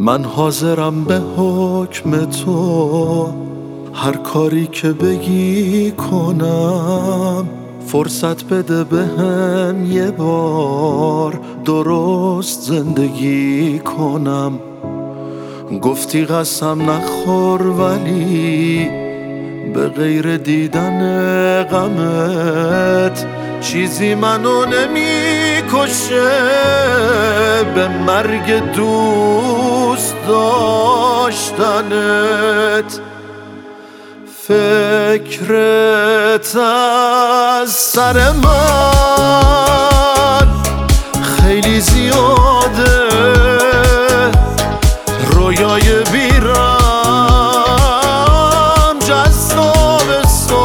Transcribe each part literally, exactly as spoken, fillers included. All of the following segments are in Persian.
من حاضرم به حکم تو هر کاری که بگی کنم. فرصت بده بهم یه بار درست زندگی کنم. گفتی قسم نخور ولی به غیر دیدن غمت چیزی منو نمیکشه به مرگ دوست داشتنت. فکرت از سر من خیلی زیاده، رویای بیرم جذاب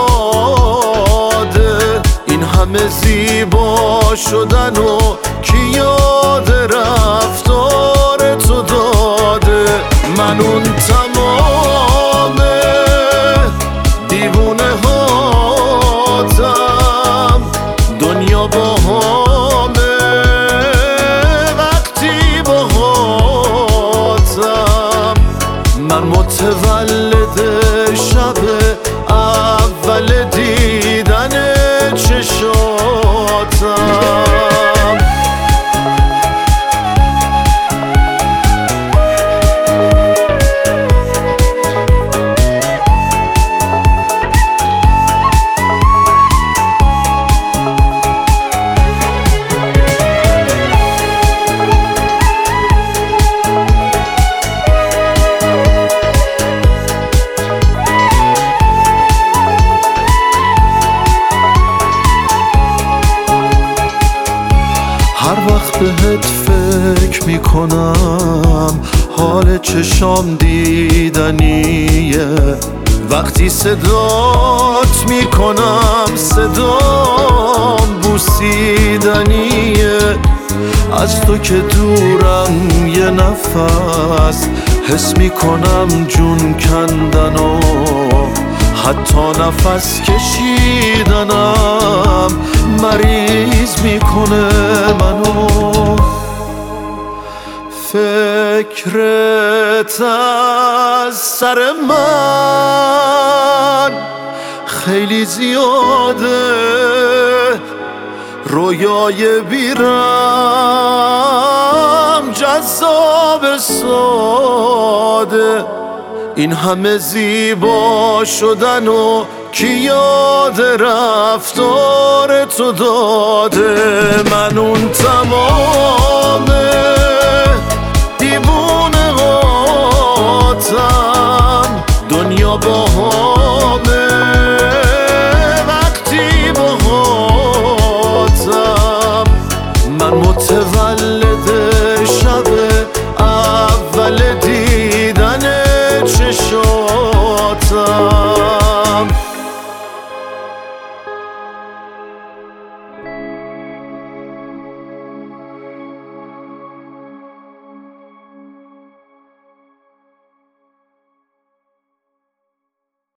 ساده. این همه زیبا شدن و کی یاد رفتار تو داده؟ من اون تمام دیوونه هاتم، دنیا با همه وقتی با هاتم. من متولد شب اول دیدن چشاتم. هر وقت بهت فکر میکنم حال چشام دیدنیه. وقتی صدات میکنم صدام بوسیدنیه. از تو که دورم یه نفس حس میکنم جون کندن و حتی نفس کشیدنم مریض میکنه منو. فکرت از سر من خیلی زیاده، رویای بیرم جذاب ساده. این همه زیبا شدن و کی یاد رفتار تو داده؟ من اون تمام دیوونه هاتم، دنیا با همه وقتی با هاتم. من متولد